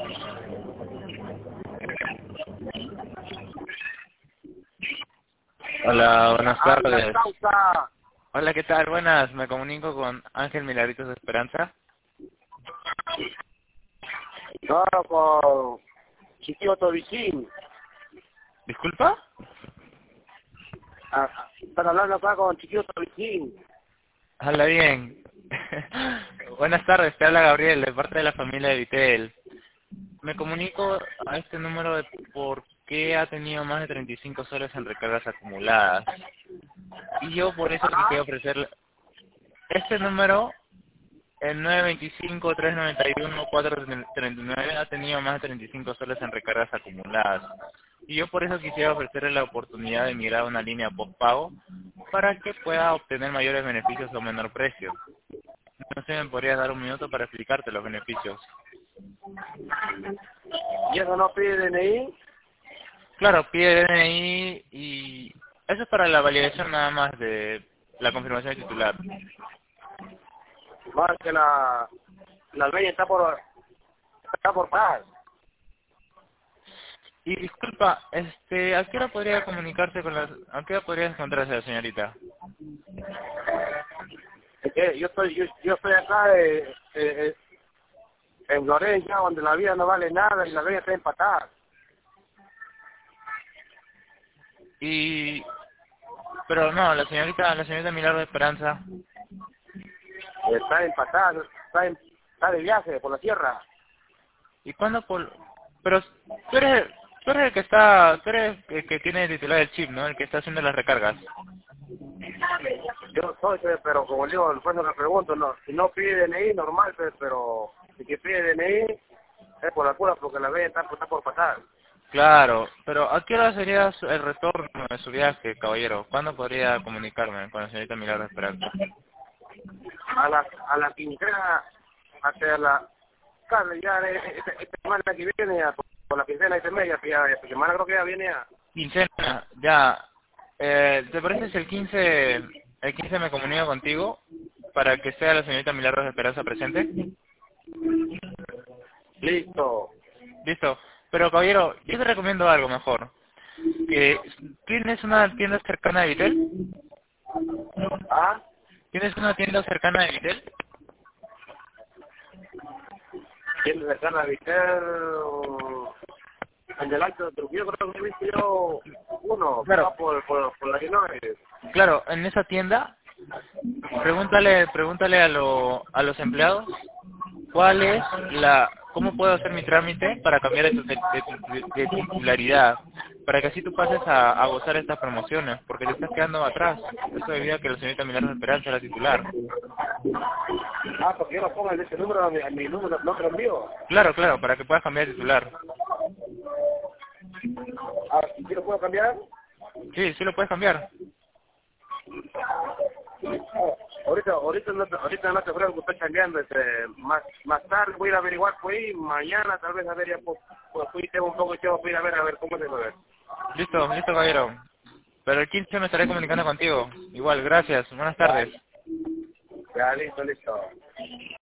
Hola, buenas Habla tardes. Causa. Hola, ¿qué tal? Buenas, me comunico con Ángel Milagritos de Esperanza. No, con Chiquito Tobiquín. ¿Disculpa? Están hablando acá con Chiquito Tobiquín. Habla bien. Buenas tardes, te habla Gabriel, de parte de la familia de Vitel. Me comunico a este número de por qué ha tenido más de 35 soles en recargas acumuladas. Y yo por eso quisiera ofrecerle este número, el 925-391-439, ha tenido más de 35 soles en recargas acumuladas. Y yo por eso quisiera ofrecerle la oportunidad de migrar a una línea postpago para que pueda obtener mayores beneficios a menor precio. No sé, ¿me podrías dar un minuto para explicarte los beneficios? ¿Y eso no pide DNI? Claro, pide DNI y eso es para la validación nada más de la confirmación de titular. Más que la ley está por paz. Y disculpa, ¿a qué hora podría comunicarse a qué hora podría encontrarse la señorita? Es que yo estoy acá en Florencia, donde la vida no vale nada y la ley está empatada. Pero no, la señorita Milagro de Esperanza. Está empatada, está de viaje por la tierra. ¿Y cuándo pero tú eres tú eres el que tiene el titular del chip, ¿no? El que está haciendo las recargas. Yo soy, pero como digo, el juez me pregunto, no, si no pide DNI, normal, pero si que pide DNI, es por la cura, porque la ley está por pasar. Claro, pero ¿a qué hora sería el retorno de su viaje, caballero? ¿Cuándo podría comunicarme con la señorita Milagro de Esperanza? A la quincena, hacia la, claro, ya esta semana que viene, por la quincena y media, ya esta semana creo que ya viene a, Quincena, ya. ¿Te parece si el 15 me comunico contigo para que sea la señorita Milagros de Esperanza presente? listo. Listo. Pero caballero, yo te recomiendo algo mejor. Que ¿tienes una tienda cercana de Vitel? ¿Ah? ¿Tienes una tienda cercana de Vitel? ¿Quién cercana a Viter? En el Alto de Trujillo creo que he visto yo uno, que Claro, va por la Illinois. claro, en esa tienda, pregúntale a los empleados cómo puedo hacer mi trámite para cambiar de titularidad, para que así tú pases a gozar estas promociones, porque te estás quedando atrás. Eso debido a que la señorita Milagros Esperanza era titular. Ah, porque yo lo pongo en ese número, a mi número, no te lo envío. Claro, claro, para que puedas cambiar de titular. Ah, ¿sí lo puedo cambiar? Sí, sí lo puedes cambiar. Ahorita no te creo que estoy cambiando, más tarde voy a ir a averiguar por ahí, mañana tal vez a ver ya pues fui tengo un poco de tiempo, voy a ir a ver cómo se puede ver. Listo, listo, caballero. Pero el 15 me estaré comunicando contigo. Igual, gracias. Buenas Ya, tardes. ya listo.